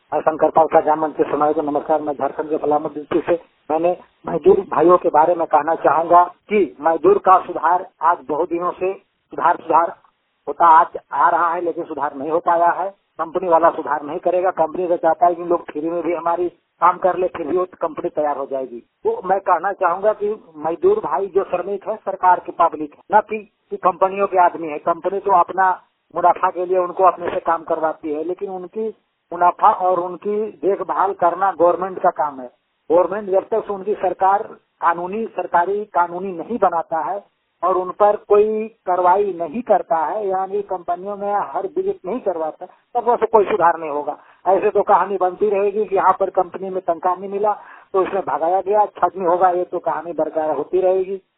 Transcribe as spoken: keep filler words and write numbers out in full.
मैं शंकर पाल का जामन के समय को नमस्कार। मैं झारखंड के पलामू डिस्ट्रिक्ट से। मैंने मजदूर भाइयों के बारे में कहना चाहूंगा कि मजदूर का सुधार आज बहुत दिनों से सुधार सुधार होता आज आ रहा है, लेकिन सुधार नहीं हो पाया है। कंपनी वाला सुधार नहीं करेगा। कंपनी तो चाहता है कि लोग फ्री में भी हमारी काम कर ले, फिर भी वो कंपनी तैयार हो जाएगी। तो मैं कहना चाहूंगा कि मजदूर भाई जो श्रमिक है सरकार की पब्लिक है, न कि, कि कंपनियों के आदमी है। कंपनी तो अपना मुनाफा के लिए उनको अपने से काम करवाती है, लेकिन उनकी मुनाफा और उनकी देखभाल करना गवर्नमेंट का काम है। गवर्नमेंट जब तक उनकी सरकार कानूनी सरकारी कानूनी नहीं बनाता है और उन पर कोई कार्रवाई नहीं करता है, यानी कंपनियों में हर विजिट नहीं करवाता, तब वैसे कोई सुधार नहीं होगा। ऐसे तो कहानी बनती रहेगी कि यहाँ पर कंपनी में तनख्वाह नहीं मिला तो इसमें भगाया गया, छटनी होगा, ये तो कहानी बरकरार होती रहेगी।